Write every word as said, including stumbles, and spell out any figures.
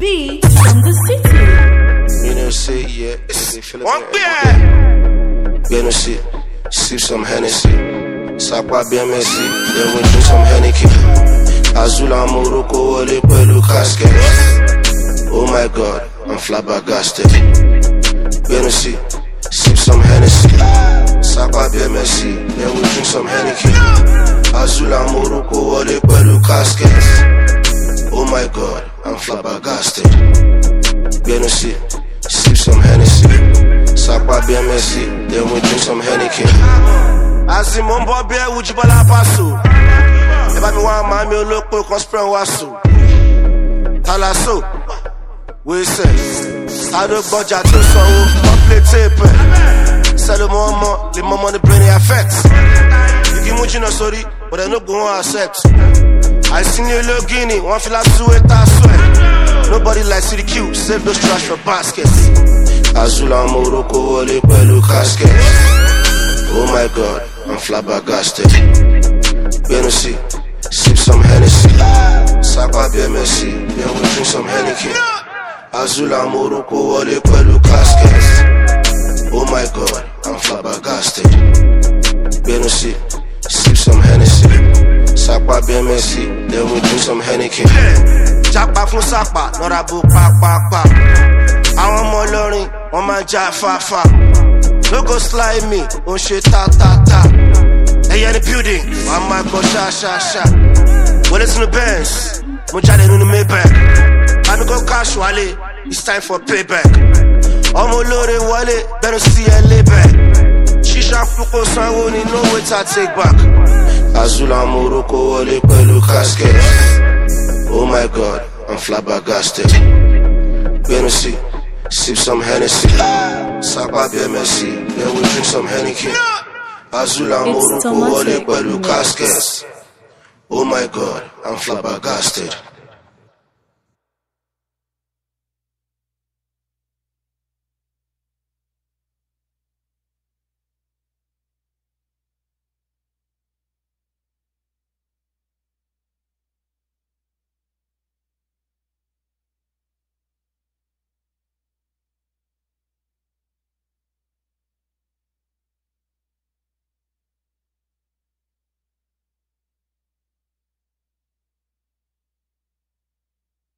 Beat from the city. You know, see, yeah, they feel it. You know, see, sip some Hennessy. Sakwa B M S C, then we drink some Hennessy. Azula Morocco, Wale Pelu Casket. Oh my God, I'm flabbergasted. You know, see, sip some Hennessy. Sakwa B M S C, then we drink some Hennessy. Azula Morocco, Wale Pelu Casket. Oh my God, I'm flabbergasted. You know, see, sip some Hennessy. Sakwa B M S C, then we drink some Hennessy. As in Mombo Bear, would you bala passo? If I want my meal, look, conspire wasso. Talasso, we say, I don't budget to so, complete tape. Sell the more, the more money bring the effects. You give me no sorry, but I no go on accept. I seen you look guinea, one feel like sweat, I swear. Nobody likes City Q, save those trash for baskets. Azula Morocco, Wale Pelu Casket. Oh my God, I'm flabbergasted. You know, see, sip some Hennessy. Sakwa B M S C, then we drink some Hennessy. Azula Morocco, Wale Pelu Casket. Oh my God, I'm flabbergasted. You know, see, sip some Hennessy. Sakwa B M S C, then we drink some Hennessy. Japa fun Sakwa, not a book, pa pa pa. I want more learning, on my job, fa fa. No go slide me, on shit ta ta ta. Hey, in the building, one my go sha sha sha. Well, it's in the Benz, Mujade in the Maybach. I go casually, it's time for payback. I'm a loaded wallet, better see a lay back. Shisha fuko sanwoni, no way to take back. Azula Morocco, Wale Pelu Casket. Oh my God, I'm flabbergasted. You know, see, sip some Hennessy. Sakwa B M S C, then we drink some Hennessy. Azula Morocco, Wale Pelu Casket. Oh my God, I'm flabbergasted.